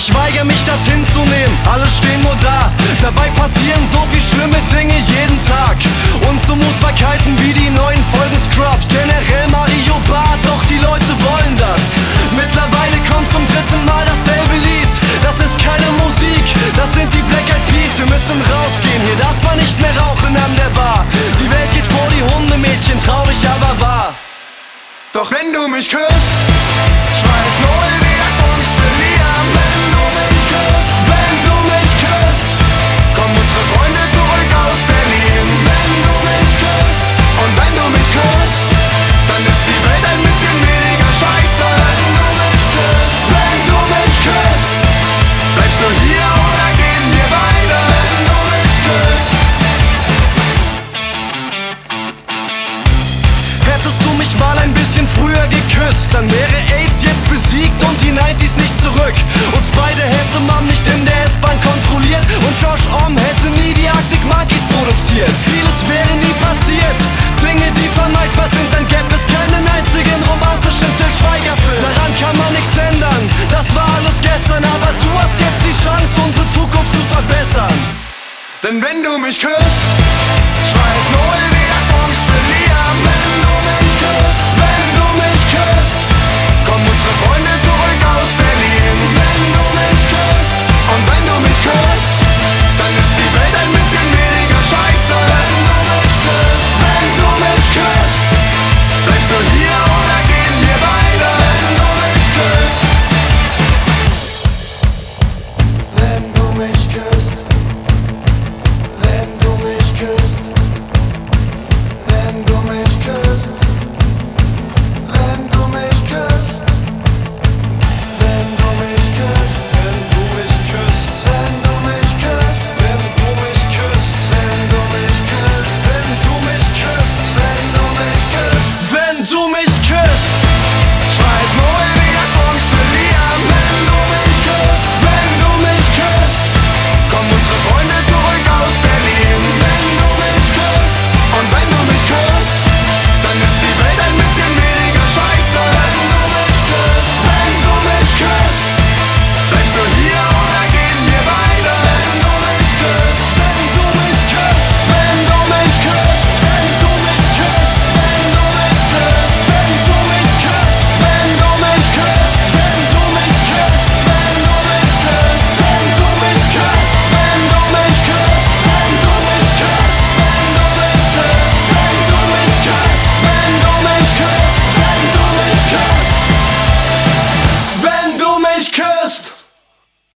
Ich weigere mich, das hinzunehmen, alle stehen nur da. Dabei passieren so viel schlimme Dinge jeden Tag. Unzumutbarkeiten wie die neuen Folgen Scrubs, generell Mario Barth, doch die Leute wollen das. Mittlerweile kommt zum dritten Mal dasselbe Lied. Das ist keine Musik, das sind die Black Eyed Peas. Wir müssen rausgehen, hier darf man nicht mehr rauchen an der Bar. Die Welt geht vor die Hunde, Mädchen, traurig aber wahr. Doch wenn du mich küsst, schreib null wie das Songs verlieren. Wenn du mich küsst, wenn du mich küsst, kommen unsere Freunde zurück aus Berlin. Wenn du mich küsst und wenn du mich küsst, dann ist die Welt ein bisschen weniger scheiße. Wenn du mich küsst, wenn du mich küsst, bleibst du hier oder gehen wir beide? Wenn du mich küsst. Hättest du mich mal ein bisschen früher geküsst, dann wäre AIDS jetzt besiegt und die 90s nicht zurück. Uns beide hätte man nicht in der S-Bahn kontrolliert und Josh Homme hätte nie die Arctic Monkeys produziert. Vieles wäre nie passiert, Dinge die vermeidbar sind, dann gäbe es keinen einzigen romantischen Til Schweiger-Film. Daran kann man nichts ändern, das war alles gestern, aber du hast jetzt die Chance, unsere Zukunft zu verbessern. Denn wenn du mich küsst, schreib null